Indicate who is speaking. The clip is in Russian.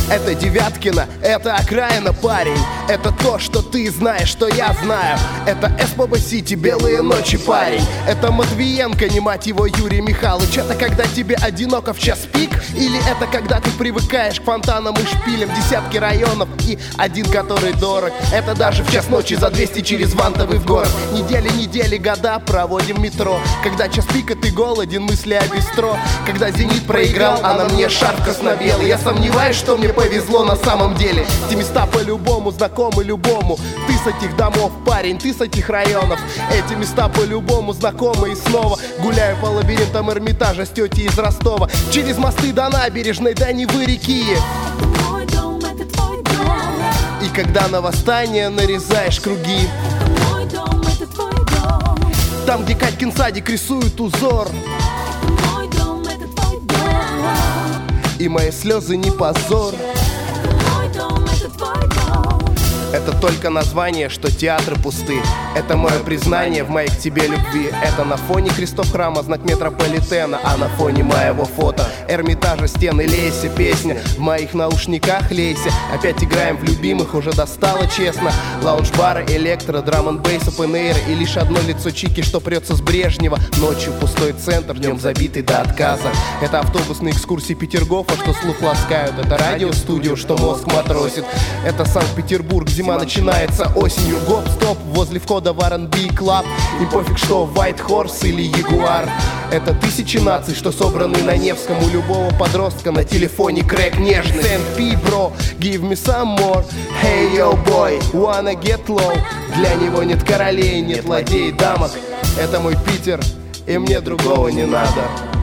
Speaker 1: Это Девяткино, это окраина, парень. Это то, что ты знаешь, что я знаю. Это Эспоба-Сити, белые ночи, парень. Это Матвиенко, не мать его, Юрий Михайлович. Это когда тебе одиноко в час пик? Или это когда ты привыкаешь к фонтанам и шпилям? Десятки районов и один, который дорог. Это даже в час ночи за 200 через Вантовый в город. Недели, года проводим в метро. Когда час пика ты голоден, мысли о бистро. Когда «Зенит» проиграл, а на мне шарф красно-белый. Я сомневаюсь, что мне повезло на самом деле. Эти места по-любому знакомы любому. Ты с этих домов, парень, ты с этих районов. Эти места по-любому знакомы. И снова гуляю по лабиринтам Эрмитажа с тетей из Ростова. Через мосты до набережной, до Невы реки. И когда на восстание нарезаешь круги, там, где Катькин садик рисует узор, и мои слезы не позор. Это только название, что театры пусты. Это мое признание в моей к тебе любви. Это на фоне крестов храма знак метрополитена, а на фоне моего фото Эрмитажа стены. Лейся, песня в моих наушниках, лейся. Опять играем в любимых, уже достало честно. Лаунж-бары, электро, драм-н-бейс, опен-эйр. И лишь одно лицо Чики, что прется с Брежнева. Ночью пустой центр, днем забитый до отказа. Это автобусные экскурсии Петергофа, что слух ласкают. Это радиостудио, что мозг матросит. Это Санкт-Петербург, зима начинается осенью. Гоп-стоп возле входа в R&B клаб. Им пофиг, что White Horse или Ягуар. Это тысячи наций, что собраны на Невском. У любого подростка на телефоне крэк нежный. St.P. bro, give me some more. Hey yo boy, wanna get low. Для него нет королей, нет ладей, дамок. Это мой Питер, и мне другого не надо.